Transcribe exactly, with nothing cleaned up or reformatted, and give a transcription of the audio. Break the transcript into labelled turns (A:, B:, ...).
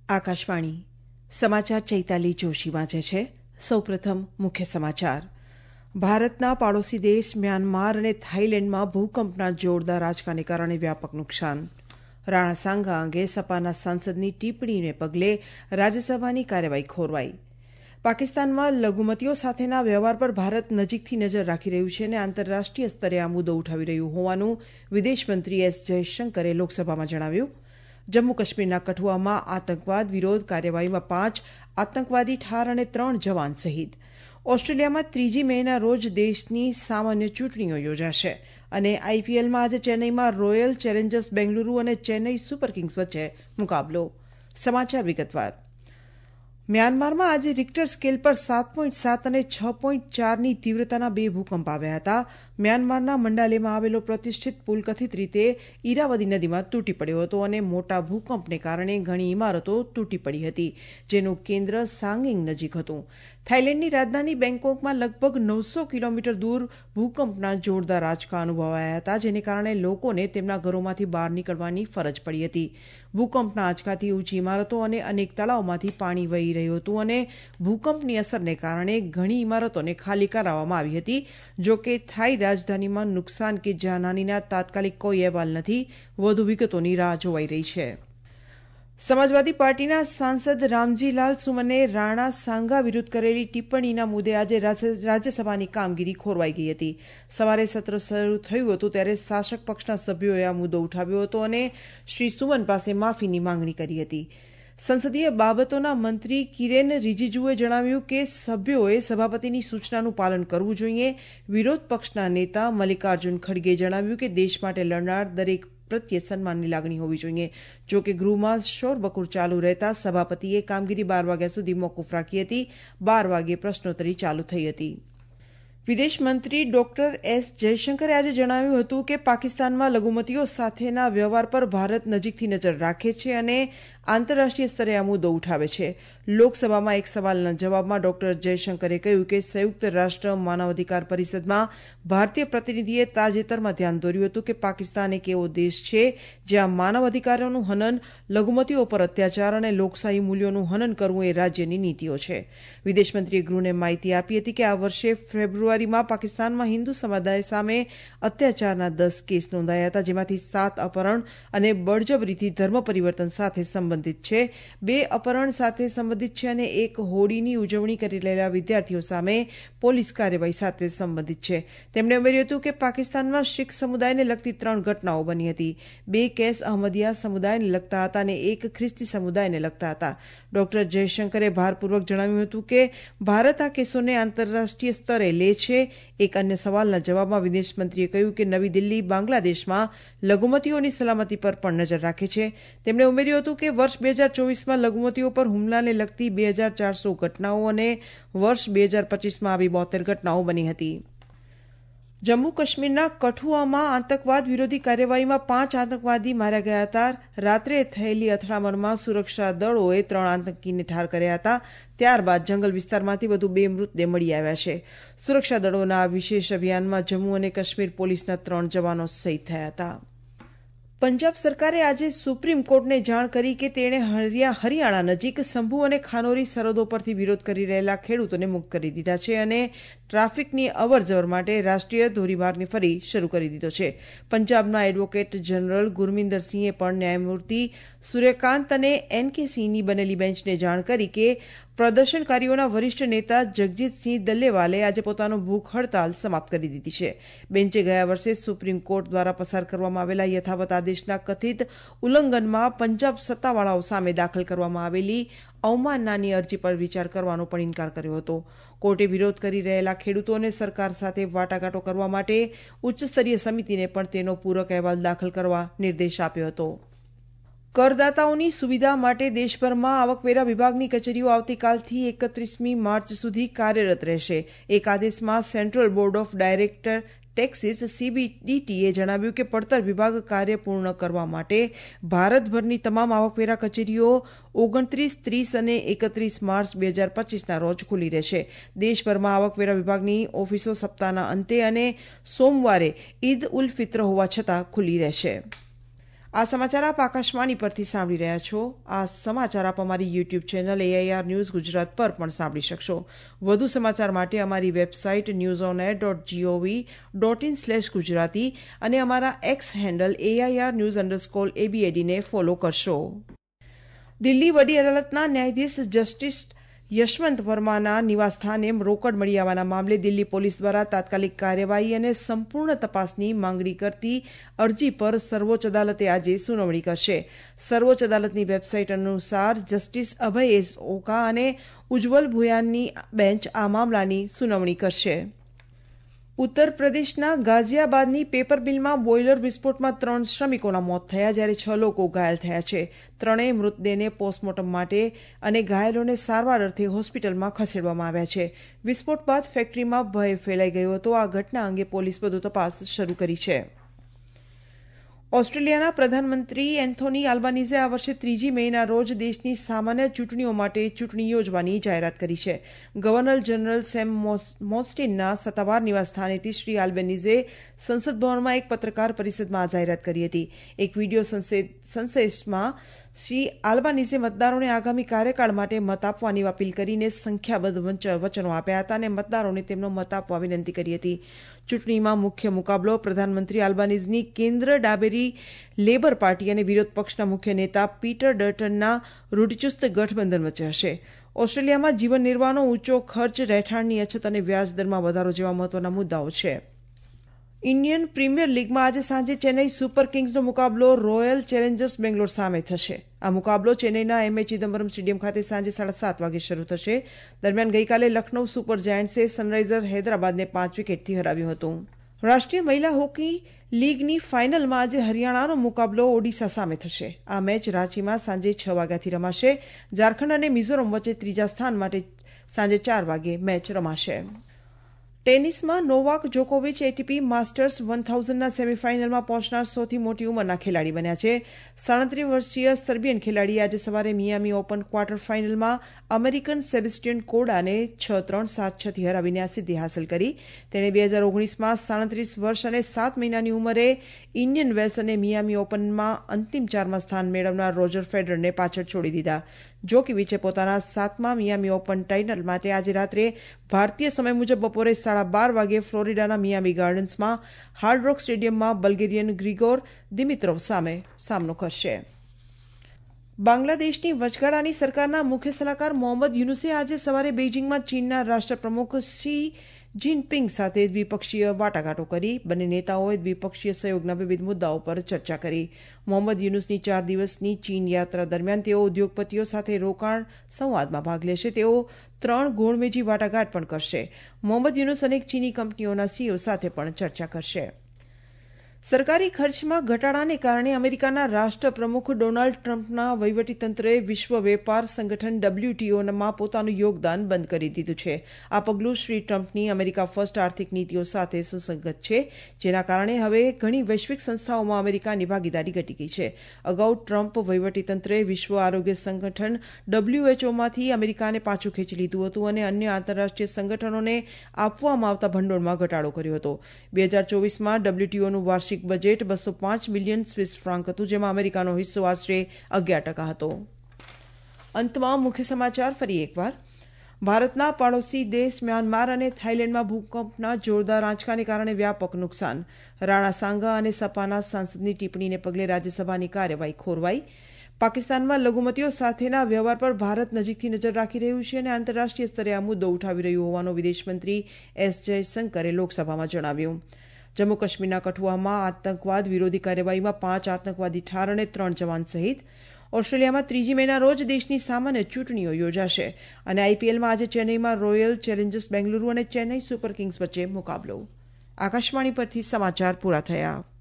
A: આકાશવાણી સમાચાર ચૈતાલી જોશી વાંચે છે. સૌપ્રથમ મુખ્ય સમાચાર. ભારતના પાડોશી દેશ મ્યાનમાર અને થાઇલેન્ડમાં ભૂકંપના જોરદાર આંચકાને કારણે વ્યાપક નુકસાન. રાણા સાંઘા અંગે સપાના સાંસદની ટિપ્પણીને પગલે રાજ્યસભાની કાર્યવાહી ખોરવાઈ. પાકિસ્તાનમાં લઘુમતીઓ સાથેના વ્યવહાર પર ભારત નજીકથી નજર રાખી રહ્યું છે અને આંતરરાષ્ટ્રીય સ્તરે આ મુદ્દો ઉઠાવી રહ્યું હોવાનું વિદેશમંત્રી એસ જયશંકરે લોકસભામાં જણાવ્યું. જમ્મુ કાશ્મીરના કઠુઆમાં આતંકવાદ વિરોધ કાર્યવાહીમાં પાંચ આતંકવાદી ઠાર અને ત્રણ જવાન શહીદ. ઓસ્ટ્રેલિયામાં ત્રીજી મેના રોજ દેશની સામાન્ય ચૂંટણીઓ યોજાશે અને આઈપીએલમાં આજે ચેન્નઈમાં રોયલ ચેલેન્જર્સ બેંગલુરુ અને ચેન્નઈ સુપર કિંગ્સ વચ્ચે મુકાબલો. સમાચાર વિગતવાર. મ્યાનમારમાં આજે રિક્ટર સ્કેલ પર સાત પોઈન્ટ સાત અને છ પોઈન્ટ ચારની તીવ્રતાના બે ભૂકંપ આવ્યા હતા. મ્યાનમારના મંડાલેમાં આવેલો પ્રતિષ્ઠિત પુલ કથિત રીતે ઈરાવદી નદીમાં તૂટી પડ્યો હતો અને મોટા ભૂકંપને કારણે ઘણી ઇમારતો તૂટી પડી હતી, જેનું કેન્દ્ર સાંગિંગ નજીક હતું. થાઇલેન્ડની રાજધાની બેંકોકમાં લગભગ નવસો કિલોમીટર દૂર ભૂકંપના જોરદાર આંચકા અનુભવાયા હતા, જેને કારણે લોકોને તેમના ઘરોમાંથી બહાર નીકળવાની ફરજ પડી હતી. ભૂકંપના આંચકાથી ઊંચી ઇમારતો અને અનેક તળાવોમાંથી પાણી વહી રહ્યું હતું અને ભૂકંપની અસરને કારણે ઘણી ઇમારતોને ખાલી કરાવવામાં આવી હતી. જો કે થાઈ રાજધાનીમાં નુકસાન કે જાનહાનિના તાત્કાલિક કોઈ અહેવાલ નથી. વધુ વિગતોની રાહ જોવાઈ રહી છે. સમાજવાદી પાર્ટીના સાંસદ રામજીલાલ સુમને રાણા સાંઘા વિરુદ્ધ કરેલી ટિપ્પણીના મુદ્દે આજે રાજ્યસભાની કામગીરી ખોરવાઈ ગઈ હતી. સવારે સત્ર શરૂ થયું હતું ત્યારે શાસક પક્ષના સભ્યોએ આ મુદ્દો ઉઠાવ્યો હતો અને શ્રી સુમન પાસે માફીની માંગણી કરી હતી. સંસદીય બાબતોના મંત્રી કિરેન રિજિજુએ જણાવ્યું કે સભ્યોએ સભાપતિની સૂચનાનું પાલન કરવું જોઈએ. વિરોધ પક્ષના નેતા મલ્લિકાર્જુન ખડગેએ જણાવ્યું કે દેશ માટે લડનાર દરેક પ્રત્યે સન્માનની લાગણી હોવી જોઈએ. જો કે ગૃહમાં શોરબકોર ચાલુ રહેતા સભાપતિએ કામગીરી બાર વાગ્યા સુધી મોકૂફ રાખી હતી. બાર વાગે પ્રશ્નોત્તરી ચાલુ થઈ હતી. વિદેશ મંત્રી ડોક્ટર એસ જયશંકરે આજે જણાવ્યું હતું કે પાકિસ્તાનમાં લઘુમતીઓ સાથેના વ્યવહાર પર ભારત નજીકથી નજર રાખે છે અને આંતરરાષ્ટ્રીય સ્તરે આ મુદ્દો ઉઠાવે છે. લોકસભામાં એક સવાલના જવાબમાં ડોક્ટર જયશંકરે કહ્યું કે સંયુક્ત રાષ્ટ્ર માનવ અધિકાર પરિષદમાં ભારતીય પ્રતિનિધિએ તાજેતરમાં ધ્યાન દોર્યું હતું કે પાકિસ્તાન એક એવો દેશ છે જ્યાં માનવ અધિકારોનું હનન, લઘુમતીઓ પર અત્યાચાર અને લોકશાહી મૂલ્યોનું હનન કરવું એ રાજ્યની નીતિઓ છે. વિદેશમંત્રીએ ગૃહને માહિતી આપી હતી કે આ વર્ષે ફેબ્રુઆરીમાં પાકિસ્તાનમાં હિન્દુ સમુદાય સામે અત્યાચારના દસ કેસ નોંધાયા હતા, જેમાંથી સાત અપહરણ અને બળજબરીથી ધર્મ પરિવર્તન સાથે સંબંધિત છે. બે અપહરણ સાથે સંબંધિત છે અને એક હોળીની ઉજવણી કરી રહેલા વિદ્યાર્થીઓ સામે પોલીસ કાર્યવાહી સાથે સંબંધિત છે. તેમણે ઉમેર્યું હતું કે પાકિસ્તાનમાં શીખ સમુદાયને લગતી ત્રણ ઘટનાઓ બની હતી. બે કેસ અહમદિયા સમુદાયને લગતા હતા અને એક ખ્રિસ્તી સમુદાયને લગતા હતા. ડોક્ટર જયશંકરે ભારપૂર્વક જણાવ્યું હતું કે ભારત આ કેસોને આંતરરાષ્ટ્રીય સ્તરે લે છે. એક અન્ય સવાલના જવાબમાં વિદેશમંત્રીએ કહ્યું કે નવી દિલ્હી બાંગ્લાદેશમાં લઘુમતીઓની સલામતી પર પણ નજર રાખે છે. તેમણે ઉમેર્યું હતું કે વર્ષ બે હજાર ચોવીસમાં લઘુમતીઓ પર હુમલાને લગતી બે હજાર ચારસો ઘટનાઓ અને વર્ષ બે હજાર પચીસમાં આવી બોતેર ઘટનાઓ બની હતી. જમ્મુ કાશ્મીરના કઠુઆમાં આતંકવાદ વિરોધી કાર્યવાહીમાં પાંચ આતંકવાદી માર્યા ગયા હતા. રાત્રે થયેલી અથડામણમાં સુરક્ષા દળોએ ત્રણ આતંકીને ઠાર કર્યા હતા. ત્યારબાદ જંગલ વિસ્તારમાંથી વધુ બે મૃતદેહ મળી આવ્યા છે. સુરક્ષા દળોના આ વિશેષ અભિયાનમાં જમ્મુ અને કાશ્મીર પોલીસના ત્રણ જવાનો શહીદ થયા હતા. પંજાબ સરકારે આજે સુપ્રીમ કોર્ટને જાણ કરી કે તેણે હરિયાણા નજીક સંભુ અને ખાનોરી સરહદો પરથી વિરોધ કરી રહેલા ખેડૂતોને મુક્ત કરી દીધા છે અને ટ્રાફિકની અવરજવર માટે રાષ્ટ્રીય ધોરીમાર્ગને ફરી શરૂ કરી દીધો છે. પંજાબના એડવોકેટ જનરલ ગુરમિંદરસિંહે પણ ન્યાયમૂર્તિ સૂર્યકાંત અને એન કે સિંહની બનેલી બેન્ચને જાણ કરી કે પ્રદર્શનકારીઓના વરિષ્ઠ નેતા જગજીતસિંહ દલ્લેવાલે આજે પોતાનો ભૂખ હડતાલ સમાપ્ત કરી દીધી છે. બેન્ચે ગયા વર્ષે સુપ્રીમ કોર્ટ દ્વારા પસાર કરવામાં આવેલા યથાવત આદેશના કથિત ઉલ્લંઘનમાં પંજાબ સત્તાવાળાઓ સામે દાખલ કરવામાં આવેલી અવમાનનાની અરજી પર વિચાર કરવાનો પણ ઇનકાર કર્યો હતો. કોર્ટે વિરોધ કરી રહેલા ખેડૂતોને સરકાર સાથે વાટાઘાટો કરવા માટે ઉચ્ચસ્તરીય સમિતિને પણ તેનો પૂરક અહેવાલ દાખલ કરવા નિર્દેશ આપ્યો હતો. કરદાતાઓની સુવિધા માટે દેશભરમાં આવકવેરા વિભાગની કચેરીઓ આવતીકાલથી એકત્રીસમી માર્ચ સુધી કાર્યરત રહેશે. એક આદેશમાં central board of director taxes સીબીડીટીએ જણાવ્યું કે પડતર વિભાગ કાર્ય પૂર્ણ કરવા માટે ભારતભરની તમામ આવકવેરા કચેરીઓ ઓગણત્રીસ, ત્રીસ અને એકત્રીસ માર્ચ બે હજાર પચીસના રોજ ખુલ્લી રહેશે. દેશભરમાં આવકવેરા વિભાગની ઓફિસો સપ્તાહના અંતે અને સોમવારે ઈદ ઉલ ફિત્ર હોવા છતાં ખુલ્લી રહેશે. આ સમાચાર આપ આકાશવાણી પરથી સાંભળી રહ્યા છો. આ સમાચાર આપ અમારી YouTube channel AIR news Gujarat પર પણ સાંભળી શકશો. વધુ સમાચાર માટે અમારી website news on air dot gov dot in slash Gujarati અને અમારા X handle AIR news underscore એબીએડીને ફોલો કરશો. દિલ્હી વડી અદાલતના ન્યાયાધીશ જસ્ટિસ યશવંત વર્માના નિવાસસ્થાને રોકડ મળી આવવાના મામલે દિલ્હી પોલીસ દ્વારા તાત્કાલિક કાર્યવાહી અને સંપૂર્ણ તપાસની માંગણી કરતી અરજી પર સર્વોચ્ચ અદાલતે આજે સુનાવણી કરશે. સર્વોચ્ચ અદાલતની વેબસાઇટ અનુસાર જસ્ટિસ અભય એસ ઓકા અને ઉજ્જવલ ભુયાનની બેન્ચ આ મામલાની સુનાવણી કરશે. ઉત્તર પ્રદેશના ગાઝિયાબાદની પેપર મિલમાં બોઇલર વિસ્ફોટમાં ત્રણ શ્રમિકોના મોત થયા જ્યારે છ લોકો ઘાયલ થયા છે. ત્રણેય મૃતદેહને પોસ્ટમોર્ટમ માટે અને ઘાયલોને સારવાર અર્થે હોસ્પિટલમાં ખસેડવામાં આવ્યા છે. વિસ્ફોટ બાદ ફેક્ટરીમાં ભય ફેલાઈ ગયો હતો. આ ઘટના અંગે પોલીસ વધુ તપાસ શરૂ કરી છે. ઓસ્ટ્રેલિયાના પ્રધાનમંત્રી એન્થોની આલ્બાનીઝે આ વર્ષે ત્રીજી મેના રોજ દેશની સામાન્ય ચૂંટણીઓ માટે ચૂંટણી યોજવાની જાહેરાત કરી છે. ગવર્નર જનરલ સેમ મોસ્ટિનના સત્તાવાર નિવાસસ્થાનેથી શ્રી આલ્બાનીઝે સંસદ ભવનમાં એક પત્રકાર પરિષદમાં આ જાહેરાત કરી હતી. એક વિડીયો સંદેશમાં શ્રી આલ્બાનીઝે મતદારોને આગામી કાર્યકાળ માટે મત આપવાની અપીલ કરીને સંખ્યાબદ્ધ વચનો આપ્યા હતા અને મતદારોને તેમનો મત આપવા વિનંતી કરી હતી. ચૂંટણીમાં મુખ્ય મુકાબલો પ્રધાનમંત્રી આલ્બાનીઝની કેન્દ્ર ડાબેરી લેબર પાર્ટી અને વિરોધ પક્ષના મુખ્ય નેતા પીટર ડટનના રૂઢિચુસ્ત ગઠબંધન વચ્ચે હશે. ઓસ્ટ્રેલિયામાં જીવન નિર્વાહનો ઊંચો ખર્ચ, રહેઠાણની અછત અને વ્યાજદરમાં વધારો જેવા મહત્વના મુદ્દાઓ છે. ઇન્ડિયન પ્રીમિયર લીગમાં આજે સાંજે ચેન્નઈ સુપર કિંગ્સનો મુકાબલો રોયલ ચેલેન્જર્સ બેંગ્લોર સામે થશે. આ મુકાબલો ચેન્નઈના એમએ ચિદમ્બરમ સ્ટેડિયમ ખાતે સાંજે સાડા સાત વાગે શરૂ થશે. દરમિયાન ગઈકાલે લખનૌ સુપર જાયન્ટ્સે સનરાઇઝર હૈદરાબાદને પાંચ વિકેટથી હરાવ્યું હતું. રાષ્ટ્રીય મહિલા હોકી લીગની ફાઇનલમાં આજે હરિયાણાનો મુકાબલો ઓડિશા સામે થશે. આ મેચ રાંચીમાં સાંજે છ વાગ્યાથી રમાશે. ઝારખંડ અને મિઝોરમ વચ્ચે ત્રીજા સ્થાન માટે સાંજે ચાર વાગે મેચ રમાશે. ટેનિસમાં નોવાક જોકોવિચ એટીપી માસ્ટર્સ વન થાઉઝન્ડના સેમીફાઇનલમાં પહોંચનાર સૌથી મોટી ઉંમરના ખેલાડી બન્યા છે. સાડત્રીસ વર્ષીય સર્બિયન ખેલાડીએ આજે સવારે મિયામી ઓપન ક્વાર્ટર ફાઇનલમાં અમેરિકન સેબેસ્ટિયન કોડાને છ ત્રણ સાત છ થી હરાવીને આ સિદ્ધિ હાંસલ કરી. તેણે બે હજાર ઓગણીસમાં સાડત્રીસ વર્ષ અને સાત મહિનાની ઉંમરે ઇન્ડિયન વેલ્સ અને મિયામી ઓપનમાં અંતિમ ચારમાં સ્થાન મેળવનાર રોજર ફેડરરને પાછળ છોડી દીધા. જોકોવિચે પોતાના સાતમા મિયામી ઓપન ટાઇટલ માટે આજે રાત્રે ભારતીય સમય મુજબ બપોરે સાડા બાર વાગે ફ્લોરિડાના મિયામી ગાર્ડન્સમાં હાર્ડ રોક સ્ટેડિયમમાં બલ્ગેરિયન ગ્રિગોર દિમિત્રોવ સામે સામનો કરશે. બાંગ્લાદેશની વચગાળાની સરકારના મુખ્ય સલાહકાર મોહમ્મદ યુનુસે આજે સવારે બેઇજિંગમાં ચીનના રાષ્ટ્રપ્રમુખ શી જિનપિંગ સાથે દ્વિપક્ષીય વાટાઘાટો કરી. બંને નેતાઓએ દ્વિપક્ષીય સહયોગના વિવિધ મુદ્દાઓ પર ચર્ચા કરી. મોહમ્મદ યુનુસની ચાર દિવસની ચીન યાત્રા દરમિયાન તેઓ ઉદ્યોગપતિઓ સાથે રોકાણ સંવાદમાં ભાગ લેશે. તેઓ ત્રણ ગોળમેજી વાટાઘાટ પણ કરશે. મોહમ્મદ યુનુસ અનેક ચીની કંપનીઓના સીઈઓ સાથે પણ ચર્ચા કરશે. સરકારી ખર્ચમાં ઘટાડાને કારણે અમેરિકાના રાષ્ટ્રપ્રમુખ ડોનાલ્ડ ટ્રમ્પના વહીવટીતંત્રએ વિશ્વ વેપાર સંગઠન ડબલ્યુટીઓમાં પોતાનું યોગદાન બંધ કરી દીધું છે. આ પગલું શ્રી ટ્રમ્પની અમેરિકા ફર્સ્ટ આર્થિક નીતિઓ સાથે સુસંગત છે, જેના કારણે હવે ઘણી વૈશ્વિક સંસ્થાઓમાં અમેરિકાની ભાગીદારી ઘટી ગઈ છે. અગાઉ ટ્રમ્પ વહીવટીતંત્રએ વિશ્વ આરોગ્ય સંગઠન ડબલ્યુએચઓમાંથી અમેરિકાને પાછું ખેંચી લીધું હતું અને અન્ય આંતરરાષ્ટ્રીય સંગઠનોને આપવામાં આવતા ભંડોળમાં ઘટાડો કર્યો હતો. બે હજાર ચોવીસમાં ડબલ્યુટીઓનું વાર્ષિક બજેટ બસો પાંચ બિલિયન સ્વિસ ફ્રાંક હતું, જેમાં અમેરિકાનો હિસ્સો આશરે અગિયાર ટકા હતો. અંતમાં મુખ્ય સમાચાર ફરી એકવાર. ભારતના પાડોશી દેશ મ્યાનમાર અને થાઇલેન્ડમાં ભૂકંપના જોરદાર આંચકાને કારણે વ્યાપક નુકસાન. રાણા સાંગા અને સપાના સાંસદની ટિપ્પણીને પગલે રાજ્યસભાની કાર્યવાહી ખોરવાઈ. પાકિસ્તાનમાં લઘુમતીઓ સાથેના વ્યવહાર પર ભારત નજીકથી નજર રાખી રહ્યું છે અને આંતરરાષ્ટ્રીય સ્તરે આ મુદ્દો ઉઠાવી રહ્યું હોવાનું વિદેશમંત્રી એસ જયશંકરે લોકસભામાં જણાવ્યું. જમ્મુ કાશ્મીરના કઠુઆમાં આતંકવાદ વિરોધી કાર્યવાહીમાં પાંચ આતંકવાદી ઠાર અને ત્રણ જવાન સહિત. ઓસ્ટ્રેલિયામાં ત્રીજી મેના રોજ દેશની સામાન્ય ચૂંટણીઓ યોજાશે અને આઈપીએલમાં આજે ચેન્નઈમાં રોયલ ચેલેન્જર્સ બેંગલુરુ અને ચેન્નઈ સુપર કિંગ્સ વચ્ચે મુકાબલો. આકાશવાણી પરથી સમાચાર પૂરા થયા.